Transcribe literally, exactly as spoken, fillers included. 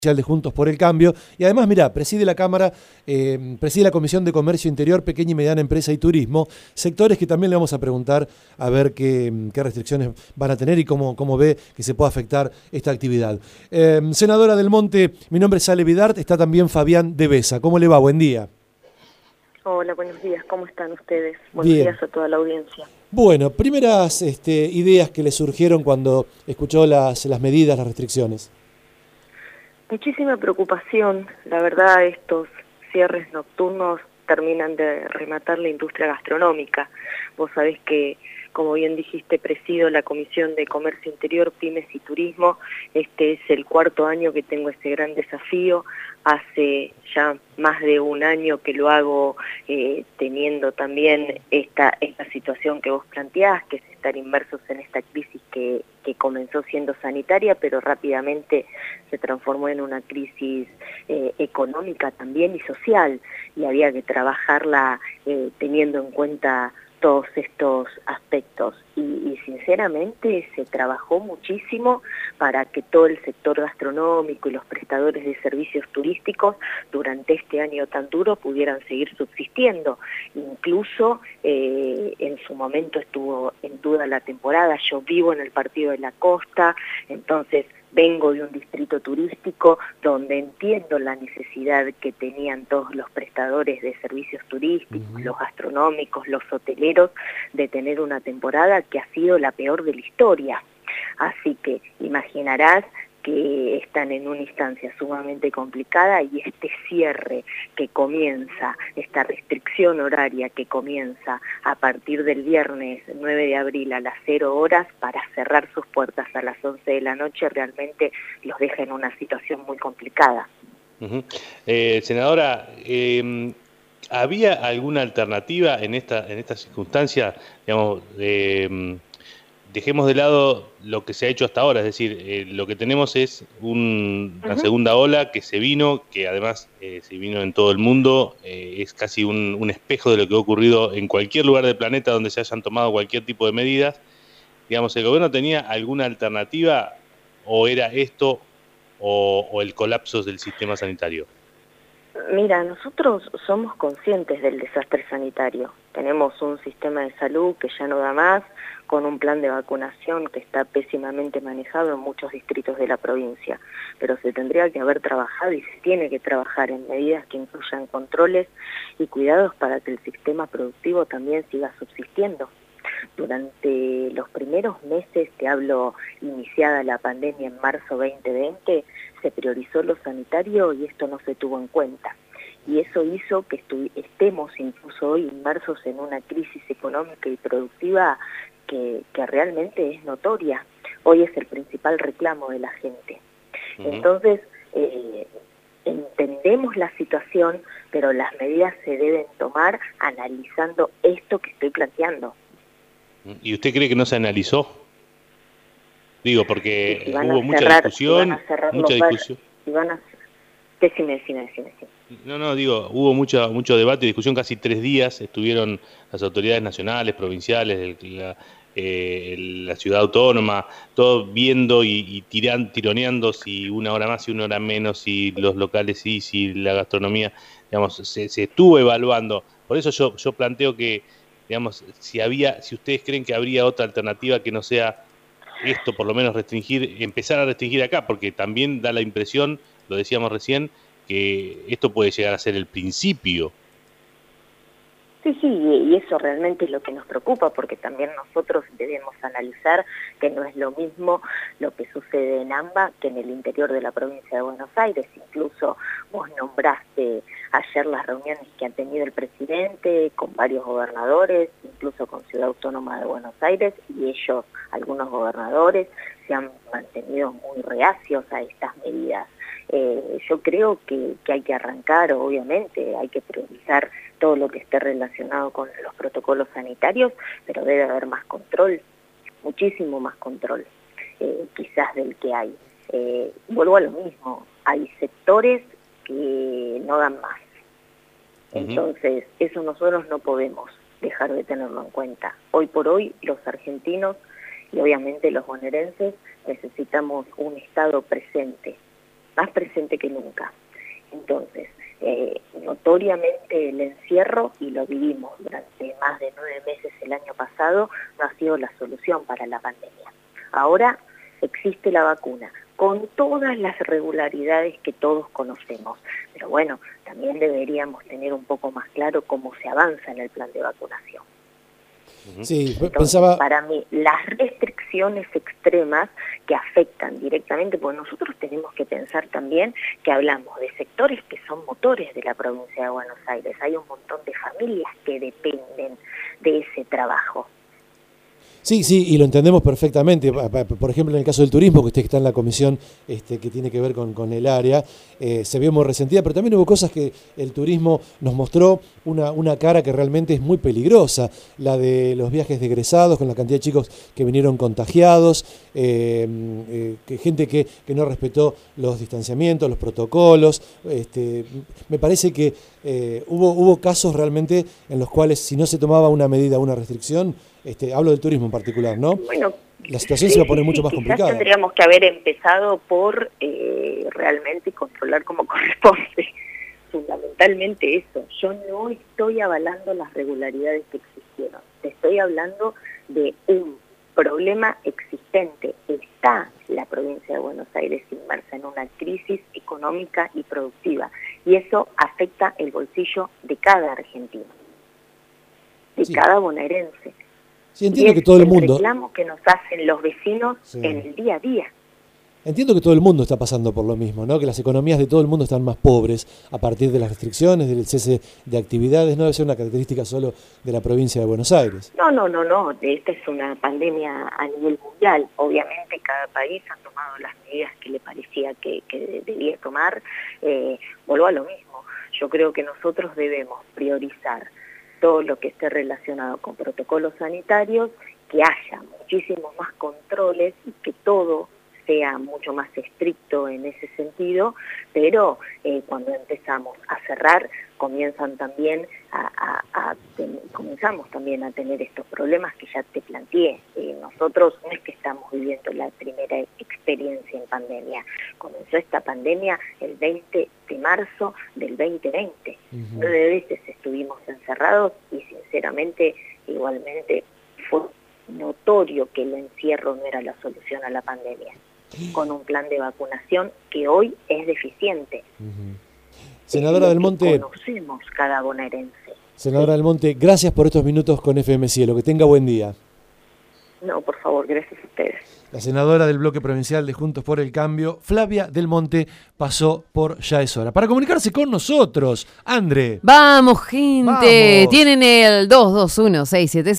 de Juntos por el Cambio, y además, mirá, preside la Cámara, eh, preside la Comisión de Comercio Interior, Pequeña y Mediana Empresa y Turismo, sectores que también le vamos a preguntar a ver qué, qué restricciones van a tener y cómo, cómo ve que se puede afectar esta actividad. Eh, senadora Del Monte, mi nombre es Ale Vidart, está también Fabián de Besa. ¿Cómo le va? Buen día. Hola, buenos días, ¿cómo están ustedes? Buenos Bien. días a toda la audiencia. Bueno, primeras este, ideas que le surgieron cuando escuchó las, las medidas, las restricciones. Muchísima preocupación, la verdad estos cierres nocturnos terminan de rematar la industria gastronómica. Vos sabés que, como bien dijiste, presido la Comisión de Comercio Interior, Pymes y Turismo. Este es el cuarto año que tengo ese gran desafío. Hace ya más de un año que lo hago eh, teniendo también esta, esta situación que vos planteás, que es estar inmersos en esta crisis que, que comenzó siendo sanitaria, pero rápidamente se transformó en una crisis eh, económica también y social, y había que trabajarla eh, teniendo en cuenta todos estos aspectos y, y sinceramente se trabajó muchísimo para que todo el sector gastronómico y los prestadores de servicios turísticos durante este año tan duro pudieran seguir subsistiendo. Incluso eh, en su momento estuvo en duda la temporada. Yo vivo en el Partido de la Costa, entonces vengo de un distrito turístico donde entiendo la necesidad que tenían todos los prestadores de servicios turísticos, uh-huh. los gastronómicos, los hoteleros, de tener una temporada que ha sido la peor de la historia. Así que imaginarás que están en una instancia sumamente complicada y este cierre que comienza, esta restricción horaria que comienza a partir del viernes nueve de abril a las cero horas para cerrar sus puertas a las once de la noche, realmente los deja en una situación muy complicada. Uh-huh. eh, senadora, eh, ¿había alguna alternativa en esta, en esta circunstancia? Digamos, eh, dejemos de lado lo que se ha hecho hasta ahora, es decir, eh, lo que tenemos es un, una uh-huh. segunda ola que se vino, que además eh, se vino en todo el mundo, eh, es casi un, un espejo de lo que ha ocurrido en cualquier lugar del planeta donde se hayan tomado cualquier tipo de medidas. Digamos, ¿el gobierno tenía alguna alternativa o era esto o, o el colapso del sistema sanitario? Mira, nosotros somos conscientes del desastre sanitario. Tenemos un sistema de salud que ya no da más, con un plan de vacunación que está pésimamente manejado en muchos distritos de la provincia. Pero se tendría que haber trabajado y se tiene que trabajar en medidas que incluyan controles y cuidados para que el sistema productivo también siga subsistiendo. Durante los primeros meses, te hablo iniciada la pandemia en marzo veinte veinte, se priorizó lo sanitario y esto no se tuvo en cuenta. Y eso hizo que estemos incluso hoy inmersos en una crisis económica y productiva que, que realmente es notoria. Hoy es el principal reclamo de la gente. Uh-huh. Entonces, eh, entendemos la situación, pero las medidas se deben tomar analizando esto que estoy planteando. ¿Y usted cree que no se analizó? Digo, porque si hubo mucha cerrar, discusión, si mucha discusión. Si van a... Decime, decime, decime, decime. No, no, digo, hubo mucho, mucho debate y discusión, casi tres días estuvieron las autoridades nacionales, provinciales, el, la, eh, la ciudad autónoma, todo viendo y, y tiran, tironeando si una hora más, si una hora menos, si los locales sí, si la gastronomía, digamos, se, se estuvo evaluando. Por eso yo, yo planteo que, digamos, si había, si ustedes creen que habría otra alternativa que no sea esto, por lo menos restringir, empezar a restringir acá, porque también da la impresión, lo decíamos recién, que esto puede llegar a ser el principio. Sí, sí, y eso realmente es lo que nos preocupa, porque también nosotros debemos analizar que no es lo mismo lo que sucede en AMBA que en el interior de la provincia de Buenos Aires. Incluso vos nombraste ayer las reuniones que ha tenido el presidente con varios gobernadores, incluso con Ciudad Autónoma de Buenos Aires, y ellos, algunos gobernadores, se han mantenido muy reacios a estas medidas. Eh, yo creo que, que hay que arrancar, obviamente, hay que priorizar todo lo que esté relacionado con los protocolos sanitarios, pero debe haber más control, muchísimo más control, eh, quizás del que hay. Eh, vuelvo a lo mismo, hay sectores que no dan más. Entonces, eso nosotros no podemos dejar de tenerlo en cuenta. Hoy por hoy, los argentinos y obviamente los bonaerenses necesitamos un Estado presente, más presente que nunca. Entonces, eh, notoriamente el encierro, y lo vivimos durante más de nueve meses el año pasado, no ha sido la solución para la pandemia. Ahora existe la vacuna, con todas las regularidades que todos conocemos. Pero bueno, también deberíamos tener un poco más claro cómo se avanza en el plan de vacunación. Sí, Entonces, pensaba... para mí, las restricciones extremas que afectan directamente, porque nosotros tenemos que pensar también que hablamos de sectores que son motores de la provincia de Buenos Aires. Hay un montón de familias que dependen de ese trabajo. Sí, sí, y lo entendemos perfectamente. Por ejemplo, en el caso del turismo, que usted está en la comisión este, que tiene que ver con, con el área, eh, se vio muy resentida, pero también hubo cosas que el turismo nos mostró una, una cara que realmente es muy peligrosa, la de los viajes de egresados, con la cantidad de chicos que vinieron contagiados, eh, eh, que gente que, que no respetó los distanciamientos, los protocolos. Este, me parece que eh, hubo, hubo casos realmente en los cuales, si no se tomaba una medida, una restricción, Este, hablo del turismo en particular, ¿no? Bueno, la situación sí, se va a poner sí, mucho sí, más quizás complicada. Tendríamos que haber empezado por eh, realmente controlar como corresponde. Fundamentalmente eso. Yo no estoy avalando las regularidades que existieron. Te estoy hablando de un problema existente. Está la provincia de Buenos Aires inmersa en una crisis económica y productiva. Y eso afecta el bolsillo de cada argentino, de sí. cada bonaerense. Sí, entiendo que todo el mundo... el reclamo que nos hacen los vecinos sí. en el día a día. Entiendo que todo el mundo está pasando por lo mismo, ¿no? Que las economías de todo el mundo están más pobres a partir de las restricciones, del cese de actividades. No debe ser una característica solo de la provincia de Buenos Aires. No, no, no, no. Esta es una pandemia a nivel mundial. Obviamente cada país ha tomado las medidas que le parecía que, que debía tomar. Eh, vuelvo a lo mismo. Yo creo que nosotros debemos priorizar todo lo que esté relacionado con protocolos sanitarios, que haya muchísimos más controles y que todo sea mucho más estricto en ese sentido, pero eh, cuando empezamos a cerrar, comienzan también a, a, a ten, comenzamos también a tener estos problemas que ya te planteé. Eh, nosotros no es que estamos viviendo la primera experiencia en pandemia. Comenzó esta pandemia el veinte de marzo del veinte veinte. Uh-huh. Nueve veces estuvimos encerrados y sinceramente igualmente fue notorio que el encierro no era la solución a la pandemia, con un plan de vacunación que hoy es deficiente. Uh-huh. Senadora Del Monte, conocemos cada bonaerense. Senadora Del Monte, gracias por estos minutos con F M Cielo. Que tenga buen día. No, por favor, gracias a ustedes. La senadora del bloque provincial de Juntos por el Cambio, Flavia Del Monte, pasó por Ya es Hora. Para comunicarse con nosotros, André. Vamos, gente. Vamos. Tienen el dos dos uno seis siete